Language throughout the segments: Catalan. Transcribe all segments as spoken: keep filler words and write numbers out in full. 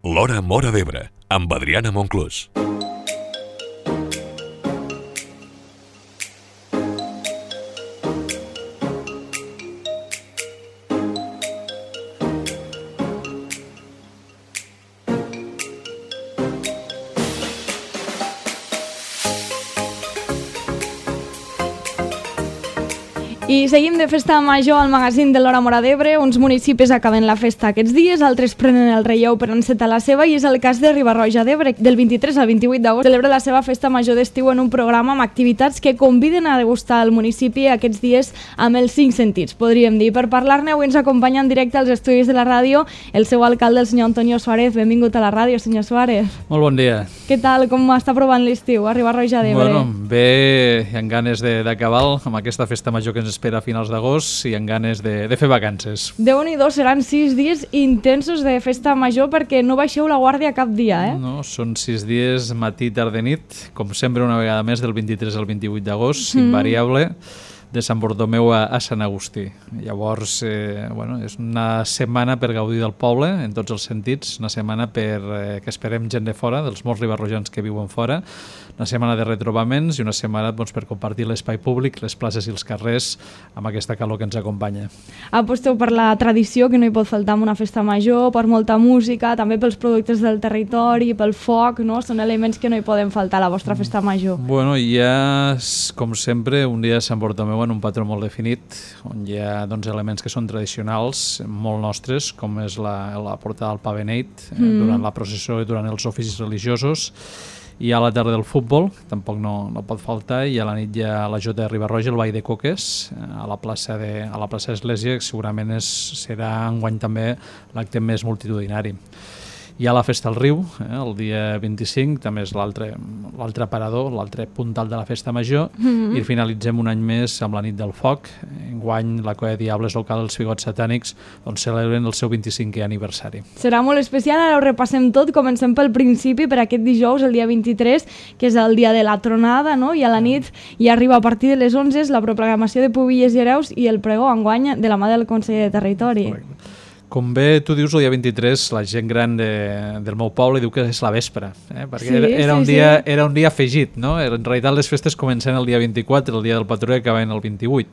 L'Hora Móra d'Ebre, amb Adriana Monclús. I seguim de festa major al magazín de l'Hora Móra d'Ebre. Uns municipis acaben la festa aquests dies, altres prenen el relleu per encetar la seva, i és el cas de Riba-roja d'Ebre. Del vint-i-tres al vint-i-vuit d'agost celebra la seva festa major d'estiu en un programa amb activitats que conviden a degustar el municipi aquests dies amb els cinc sentits, podríem dir. Per parlar-ne avui ens acompanya en directe als estudis de la ràdio el seu alcalde, el senyor Antonio Suárez. Benvingut a la ràdio, senyor Suárez. Molt bon dia. Què tal? Com està provant l'estiu a Riba-roja d'Ebre? Bueno, bé, hi ha ganes d'acabar amb aquesta festa major que ens espera a finals d'agost i amb ganes de, de fer vacances. Déu-n'hi-do, seran sis dies intensos de festa major perquè no baixeu la guàrdia cap dia, eh? No, són sis dies, matí, tarda, nit, com sempre una vegada més del vint-i-tres al vint-i-vuit d'agost, mm. invariable, de Sant Bartomeu a, a Sant Agustí. Llavors, eh, bueno, és una setmana per gaudir del poble, en tots els sentits, una setmana per eh, que esperem gent de fora, dels molts ribarrojans que viuen fora, una setmana de retrobaments i una setmana doncs, per compartir l'espai públic, les places i els carrers amb aquesta calor que ens acompanya. Aposteu per la tradició, que no hi pot faltar en una festa major, per molta música, també pels productes del territori, pel foc, no? Són elements que no hi poden faltar a la vostra festa major. Bueno, hi ha, com sempre, un dia de Sant Bartomeu en un patró molt definit, on hi ha doncs, elements que són tradicionals, molt nostres, com és la, la portada del pa beneit, mm. eh, durant la processó i durant els oficis religiosos. Hi ha la tarda del futbol, tampoc no, no pot faltar, i a la nit hi ha la Jota de Riba-roja, el Ball de Coques, a la plaça de, a la plaça Església, que segurament és, serà enguany també l'acte més multitudinari. Hi ha la Festa al Riu, eh, el dia vint-i-cinc, també és l'altre aparador, l'altre puntal de la Festa Major, mm-hmm. i finalitzem un any més amb la Nit del Foc. Enguany la Colla de Diables local, els Figots Satànics, on celebren el seu vint-i-cinquè aniversari. Serà molt especial, ara ho repassem tot, comencem pel principi, per aquest dijous, el dia vint-i-tres, que és el dia de la tronada, no? I a la nit hi arriba a partir de les onze la proclamació de pubilles i hereus i el pregó enguany de la mà del conseller de Territori. Correcte. Com bé tu dius, el dia vint-i-tres la gent gran de, del meu poble diu que és la vespre, eh? perquè sí, era, era, sí, un dia, sí. era un dia afegit, no? En realitat les festes comencen el dia vint-i-quatre, el dia del patró, i acaben el vint-i-vuit.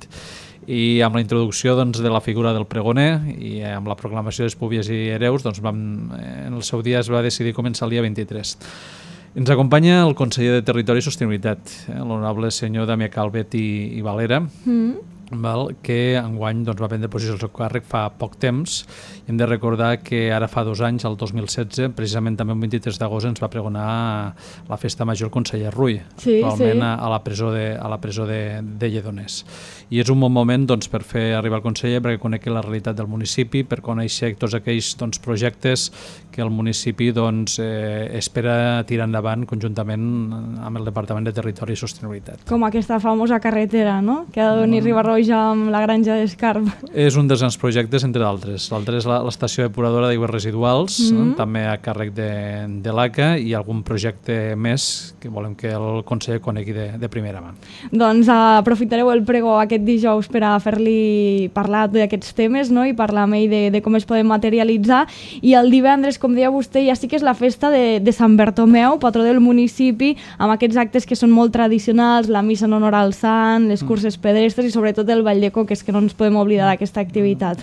I amb la introducció doncs, de la figura del pregoner i amb la proclamació d'espuvies i hereus, doncs, vam, en el seu dia es va decidir començar el dia vint-i-tres. Ens acompanya el conseller de Territori i Sostenibilitat, eh? l'honorable senyor Damià Calvet i, i Valera, mm. Val, que enguany doncs, va prendre posició al seu càrrec fa poc temps. Hem de recordar que ara fa dos anys, el dos mil setze, precisament també el vint-i-tres d'agost, ens va pregonar la festa major el conseller Rull, sí, actualment sí. a, a la presó, de, a la presó de, de Lledoners. I és un bon moment doncs, per fer arribar el conseller perquè conegui la realitat del municipi, per conèixer tots aquells doncs, projectes que el municipi doncs, eh, espera tirar endavant conjuntament amb el Departament de Territori i Sostenibilitat. Com aquesta famosa carretera, no? Que ha de venir Riba-roja amb la granja d'Escarp. És un dels grans projectes, entre d'altres. L'altre és l'estació depuradora d'aigües residuals, mm-hmm. no? també a càrrec de, de l'A C A, i algun projecte més que volem que el conseller conegui de, de primera mà. Doncs uh, aprofitareu el pregó aquest dijous per a fer-li parlar d'aquests temes, no? I parlar amb ell de, de com es poden materialitzar. I el divendres, com deia vostè, ja sí que és la festa de, de Sant Bartomeu, patró del municipi, amb aquests actes que són molt tradicionals, la missa en honor al sant, les curses pedestres i sobretot el Ball de Coques, que no ens podem oblidar d'aquesta activitat.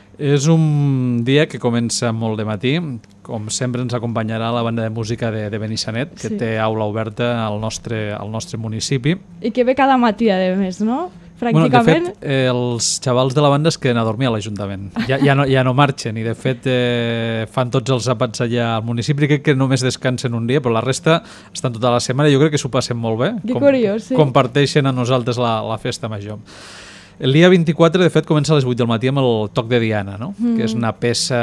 És un dia que comença molt de matí. Com sempre ens acompanyarà la banda de música de, de Benissanet, que sí. té aula oberta al nostre, al nostre municipi. I que ve cada matí, a més, no? Bueno, de fet, eh, els xavals de la banda es queden a dormir a l'Ajuntament. Ja, ja, no, ja no marxen i, de fet, eh, fan tots els àpats allà al municipi. Crec que només descansen un dia, però la resta estan tota la setmana. Jo crec que s'ho passen molt bé. Que curiós, sí. Comparteixen a nosaltres la, la festa major. El dia vint-i-quatre, de fet, comença a les vuit del matí amb el toc de Diana, no? Mm. que és una peça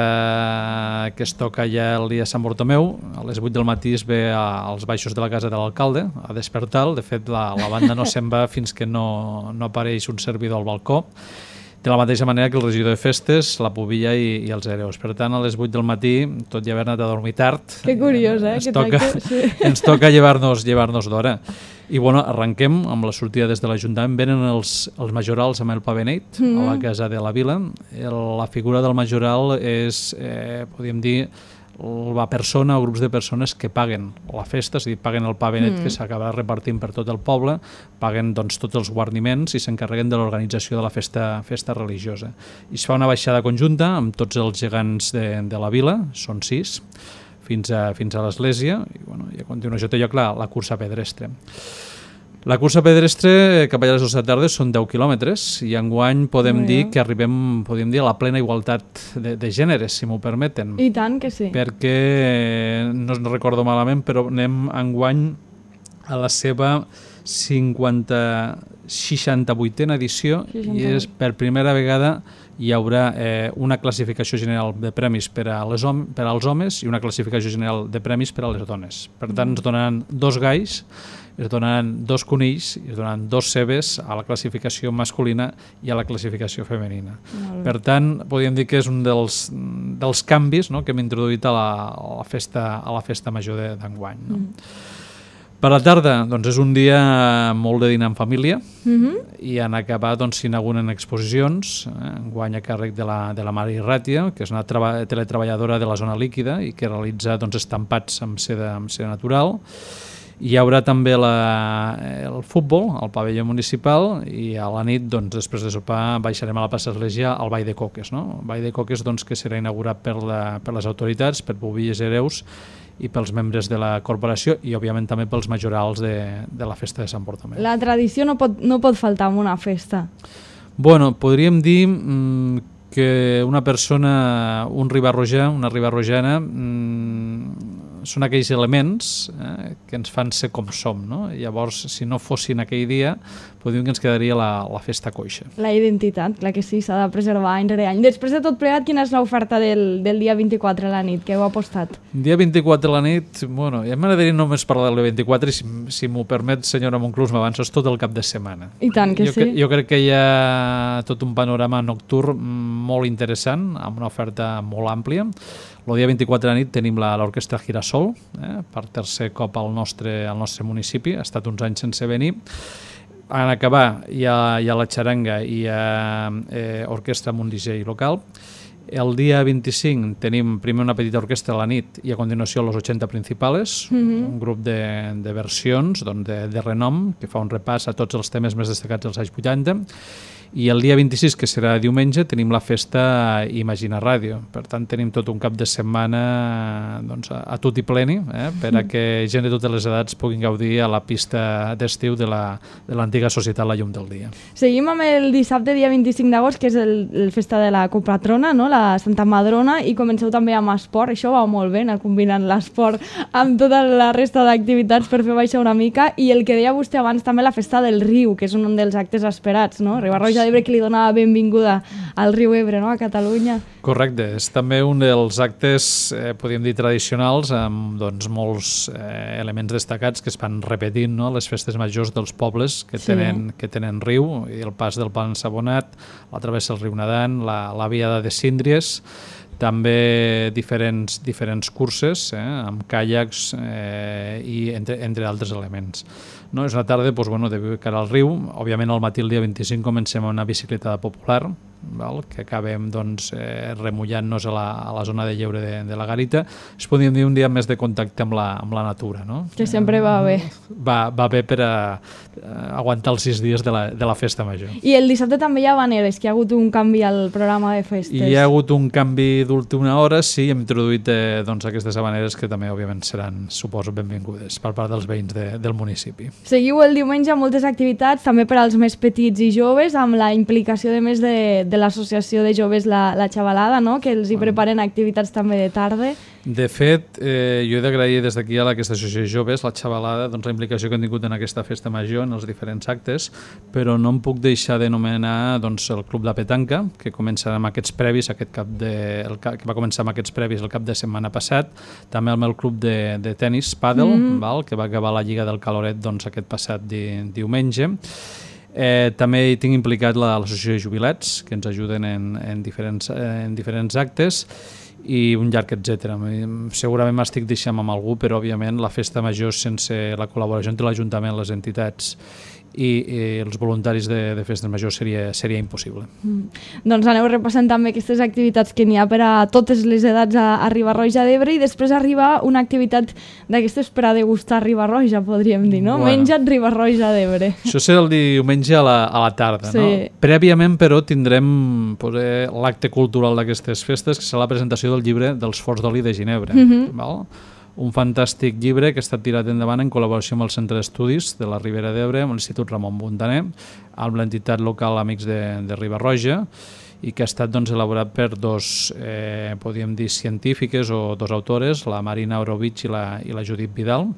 que es toca ja el dia de Sant Bartomeu. A les vuit del matí es ve a, als baixos de la casa de l'alcalde, a despertar-lo. De fet, la, la banda no se'n va fins que no, no apareix un servidor al balcó. De la mateixa manera que el regidor de festes, la pubilla i, i els hereus. Per tant, a les vuit del matí, tot i haver anat a dormir tard, que curiós, eh? ens, toca, sí. ens toca llevar-nos llevar-nos d'hora. I bueno, arrenquem amb la sortida des de l'Ajuntament. Venen els, els majorals amb el pa beneit mm-hmm. a la casa de la vila. El, la figura del majoral és, eh, podríem dir, la persona o grups de persones que paguen la festa, és a dir, paguen el pa benet mm. que s'acabarà repartint per tot el poble, paguen doncs, tots els guarniments i s'encarreguen de l'organització de la festa, festa religiosa. I es fa una baixada conjunta amb tots els gegants de, de la vila, són sis, fins a, fins a l'església, i, bueno, i a continuació té lloc la, la cursa pedestre. La cursa pedestre cap allà a les dues de la tarda són deu quilòmetres i enguany podem dir que arribem, podem dir, a la plena igualtat de, de gèneres, si m'ho permeten. I tant que sí. Perquè, no no recordo malament, però anem enguany a la seva cinquanta, seixanta-vuitena edició seixanta-vuit. I és per primera vegada hi haurà eh, una classificació general de premis per, a les hom per als homes i una classificació general de premis per a les dones. Per tant, ens donaran dos galls, es donaran dos conills i es donaran dos cebes a la classificació masculina i a la classificació femenina. Per tant, podríem dir que és un dels, dels canvis, no?, que hem introduït a la, a la, festa, a la festa major d'enguany. No? Mm. Per la tarda, doncs, és un dia molt de dinar en família mm-hmm. i en acabar doncs, s'inauguren exposicions, eh, enguany a càrrec de la, de la Mari Ràtia, que és una teletreballadora de la zona líquida i que realitza doncs, estampats amb seda, amb seda natural. Hi haurà també la, el futbol al pavelló municipal i a la nit, doncs, després de sopar, baixarem a la plaça Església al Ball de Coques. No? El Ball de Coques doncs, que serà inaugurat per, la, per les autoritats, per bobilles i hereus i pels membres de la corporació i, òbviament, també pels majorals de, de la festa de Sant Bartomeu. La tradició no pot, no pot faltar en una festa. Bueno, podríem dir mmm, que una persona, un ribarrojà, una ribarrojana, mmm, són aquells elements eh, que ens fan ser com som, no? Llavors, si no fossin aquell dia, podríem que ens quedaria la, la festa coixa. La identitat, clar que sí, s'ha de preservar any rere any. Després de tot plegat, quina és l'oferta del, del dia vint-i-quatre a la nit? Què heu apostat? Dia vint-i-quatre a la nit, bueno, ja m'agradaria només parlar del vint-i-quatre i si, si m'ho permet, senyora Monclús, m'avanço, és tot el cap de setmana. I tant que jo, sí. Jo crec que hi ha tot un panorama nocturn molt interessant, amb una oferta molt àmplia. El dia vint-i-quatre a la nit tenim l'Orquestra Girasol, eh, per tercer cop al nostre, al nostre municipi, ha estat uns anys sense venir. En acabar hi ha, hi ha la xaranga i hi ha eh, orquestra amb un D J local. El dia vint-i-cinc tenim primer una petita orquestra a la nit i a continuació los ochenta Principales, mm-hmm. un grup de, de versions doncs de, de renom que fa un repàs a tots els temes més destacats dels anys vuitanta. I el dia vint-i-sis, que serà diumenge, tenim la festa Imagina Ràdio. Per tant, tenim tot un cap de setmana doncs, a, a tot i pleni, eh, per a que gent de totes les edats puguin gaudir a la pista d'estiu de l'antiga la, de societat La Llum del Dia. Seguim amb el dissabte, dia vint-i-cinc d'agost, que és el, el festa de la copatrona, no? La Santa Madrona, i comenceu també amb esport. Això va molt bé, anar combinant l'esport amb tota la resta d'activitats per fer baixar una mica. I el que deia vostè abans, també la festa del riu, que és un dels actes esperats, no? Ribarroja d'Ebre, que li donava benvinguda al riu Ebre, no?, a Catalunya. Correcte, és també un dels actes, eh, podríem dir, tradicionals, amb doncs, molts eh, elements destacats que es van repetint, no?, les festes majors dels pobles que, sí. tenen, que tenen riu, i el pas del Pla Ensabonat, la travessa del riu Nadan, la, la viada de Síndries, també diferents, diferents curses eh, amb caiacs eh, i entre, entre altres elements. No? És una tarda doncs, bueno, de cara al riu. Òbviament al matí el dia vint-i-cinc comencem amb una bicicletada popular, val? Que acabem doncs, eh, remullant-nos a, la, a la zona de lleure de, de la Garita. Es podríem dir un dia més de contacte amb la, amb la natura. No? Que sempre va bé. Va, va bé per a, a aguantar els sis dies de la, de la festa major. I el dissabte també hi ha habaneres, que hi ha hagut un canvi al programa de festes. I hi ha hagut un canvi d'última hora, sí, hem introduït eh, doncs, aquestes habaneres que també òbviament seran, suposo, benvingudes per part dels veïns de, del municipi. Seguiu el diumenge amb moltes activitats, també per als més petits i joves, amb la implicació de més de, de l'associació de joves La, la Xavalada, no?, que els hi preparen activitats també de tarda. De fet, eh, jo he d'agrair des d'aquí a aquesta associació de joves, La Xavalada, doncs, la implicació que han tingut en aquesta festa major, en els diferents actes, però no em puc deixar d'anomenar doncs, el Club de Petanca, que començarà amb aquests previs, aquest cap de, el, que va començar amb aquests previs el cap de setmana passat, també amb el Club de, de tenis, pàdel, mm. val, que va acabar la Lliga del Caloret doncs, aquest passat di, diumenge. Eh, també hi tinc implicat l'associació de jubilats, que ens ajuden en, en, diferents, en diferents actes, i un llarg etcètera. Segurament m'estic deixant amb algú, però òbviament la festa major sense la col·laboració entre l'Ajuntament, les entitats i, i els voluntaris de, de festes majors seria, seria impossible. Mm. Doncs aneu repassant també aquestes activitats que n'hi ha per a totes les edats a, a Riba-roja d'Ebre, i després arriba una activitat d'aquestes per a degustar Riba-roja, podríem dir, no? Bueno. Menja't Riba-roja d'Ebre. Això serà el diumenge a la, a la tarda, Sí. no? Prèviament, però, tindrem pues, eh, l'acte cultural d'aquestes festes, que serà la presentació del llibre dels Forts d'Oli de Ginebra. Mhm. Val? Un fantàstic llibre que ha estat tirat endavant en col·laboració amb el Centre d'Estudis de la Ribera d'Ebre, amb l'Institut Ramon Muntaner, amb l'entitat local Amics de, de Riba-roja, i que ha estat doncs, elaborat per dos, eh, podríem dir, científiques o dos autores, la Marina Orovich i la, i la Judit Vidal,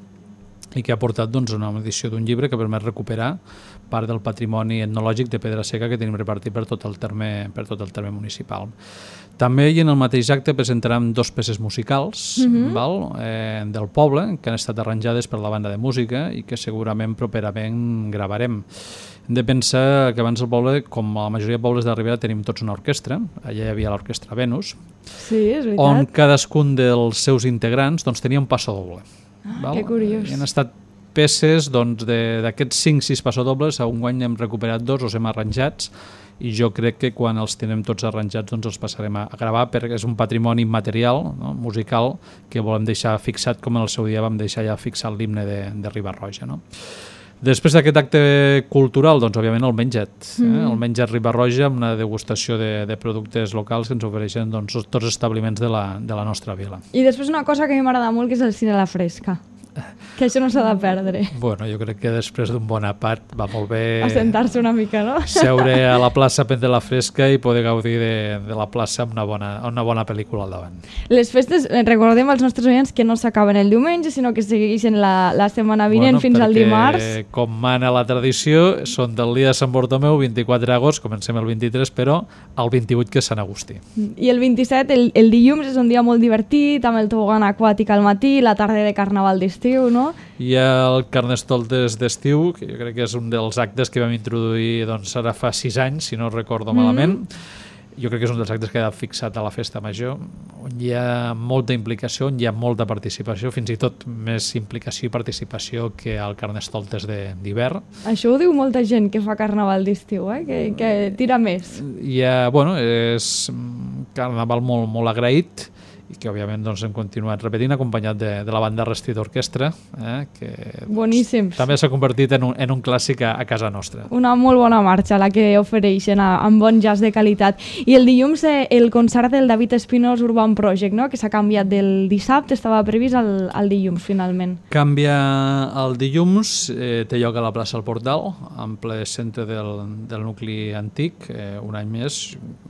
i que ha portat doncs, una edició d'un llibre que permet recuperar part del patrimoni etnològic de Pedra Seca que tenim repartit per tot el terme, per tot el terme municipal. També i en el mateix acte presentarem dos peces musicals Mhm. val? Eh, del poble, que han estat arranjades per la banda de música i que segurament properament gravarem. Hem de pensar que abans el poble, com la majoria de pobles de la Ribera, tenim tots una orquestra. Allà hi havia l'orquestra Venus, Sí, és veritat. on cadascun dels seus integrants doncs, tenia un passadoble. Ah, que curiós. I han estat peces doncs, d'aquests cinc sis passadobles, a un guany hem recuperat dos, els hem arranjats, i jo crec que quan els tenem tots arranjats doncs els passarem a, a gravar, perquè és un patrimoni immaterial, no? musical, que volem deixar fixat, com en el seu dia vam deixar ja fixat l'himne de, de Riba-roja. No? Després d'aquest acte cultural, doncs, òbviament, el menjat. Eh? Mm. El menjat Riba-roja, amb una degustació de, de productes locals que ens ofereixen doncs, tots els establiments de la, de la nostra vila. I després una cosa que a mi m'agrada molt, que és el cine a la fresca. Que això no s'ha de perdre. Bueno, jo crec que després d'un bon àpat va molt bé Assentar-se una mica, no? seure a la plaça, prendre la fresca i poder gaudir de, de la plaça amb una bona, una bona pel·lícula al davant. Les festes, eh, recordem als nostres oients que no s'acaben el diumenge, sinó que segueixen la, la setmana vinent Bueno, fins al perquè, dimarts. com mana la tradició, són del dia de Sant Bartomeu, vint-i-quatre d'agost, comencem el vint-i-tres, però el vint-i-vuit que és Sant Agustí. I el vint-i-set, el, el dilluns, és un dia molt divertit, amb el tobogan aquàtic al matí, la tarda de carnaval d'estiu, no? Hi ha el Carnestoltes d'estiu, que jo crec que és un dels actes que vam introduir doncs, ara fa sis anys, si no recordo malament. Jo crec que és un dels actes que ha fixat a la festa major, on hi ha molta implicació, on hi ha molta participació, fins i tot més implicació i participació que al Carnestoltes d'hivern. Això ho diu molta gent que fa carnaval d'estiu, eh? que, que tira més. Hi ha, bueno, és un carnaval molt, molt agraït, i que òbviament doncs, hem continuat repetint, acompanyat de, de la banda Resti d'Orquestra, eh, que doncs, Boníssims. també s'ha convertit en un, en un clàssic a, a casa nostra. Una molt bona marxa, la que ofereixen a, amb bon jazz de qualitat. I el dilluns eh, el concert del David Espinós Urban Project, no? que s'ha canviat del dissabte, estava previst al, al dilluns, finalment. Canvia el dilluns, eh, té lloc a la plaça del Portal, en ple centre del, del nucli antic, eh, un any més.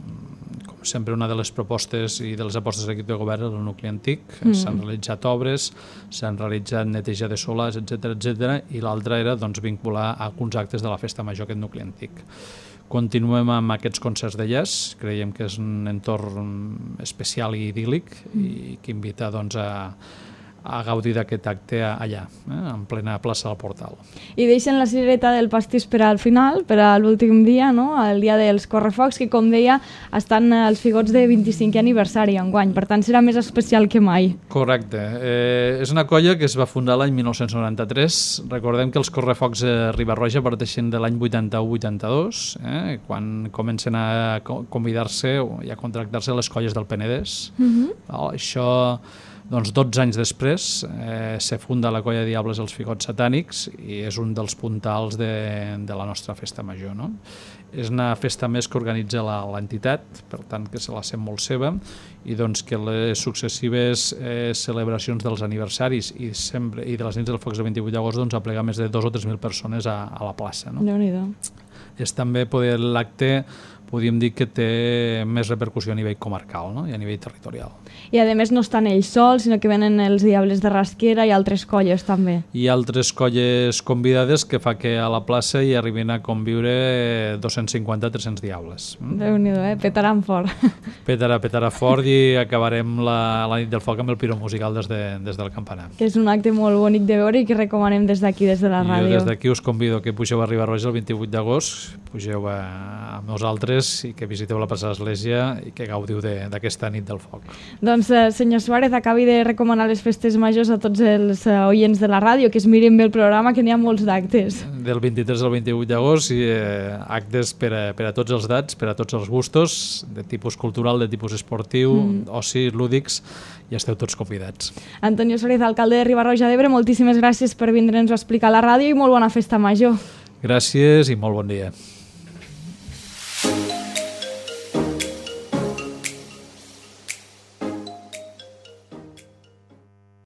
Com sempre, una de les propostes i de les apostes de l'equip de govern és el nucli antic. Mm. S'han realitzat obres, s'han realitzat neteja de solars, etcètera, etcètera, i l'altra era doncs, vincular a alguns actes de la festa major aquest nucli antic. Continuem amb aquests concerts de jazz, creiem que és un entorn especial i idíl·lic i que invita doncs, a a gaudir d'aquest acte allà, eh, en plena plaça del Portal. I deixen la cirereta del pastís per al final, per a l'últim dia, no? el dia dels correfocs, que com deia estan els figots de vint-i-cinquè aniversari enguany, per tant serà més especial que mai. Correcte. Eh, és una colla que es va fundar l'any mil nou-cents noranta-tres. Recordem que els correfocs de Riba-roja parteixen de l'any vuitanta-u vuitanta-dos, eh, quan comencen a convidar-se i a contractar-se les colles del Penedès. Uh-huh. Val? Això... Doncs dotze anys després eh, se funda la colla Diables els Figots Satànics i és un dels puntals de, de la nostra festa major. No? És una festa més que organitza l'entitat, per tant que se la sent molt seva, i doncs que les successives eh, celebracions dels aniversaris i, sempre, i de les nits del focs del vint-i-vuit d'agost doncs, ha plegat més de dos o tres mil persones a, a la plaça. No? Déu-n'hi-do. És també poder l'acte, podríem dir que té més repercussió a nivell comarcal, no? I a nivell territorial. I a més no estan ells sols, sinó que venen els Diables de Rasquera i altres colles també. Hi ha altres colles convidades que fa que a la plaça hi arribin a conviure dos-cents cinquanta a tres-cents diables. Déu-n'hi-do, eh? Petaran fort. Petarà, petarà fort i acabarem la, la nit del foc amb el piro musical des, de, des del campanar. Que és un acte molt bonic de veure i que recomanem des d'aquí, des de la I ràdio. jo des d'aquí us convido que pugeu a Riba-roja el vint-i-vuit d'agost, pugeu a, amb nosaltres vosaltres i que visiteu la plaça de l'Església i que gaudiu d'aquesta nit del foc. Doncs, eh, senyor Suárez, acabi de recomanar les festes majors a tots els eh, oients de la ràdio, que es mirin bé el programa, que n'hi ha molts d'actes. Del vint-i-tres al vint-i-vuit d'agost i eh, actes per a, per a tots els edats, per a tots els gustos, de tipus cultural, de tipus esportiu, mm. oci, lúdics, i esteu tots convidats. Antonio Suárez, alcalde de Riba-roja d'Ebre, moltíssimes gràcies per vindre'ns a explicar a la ràdio i molt bona festa major. Gràcies i molt bon dia.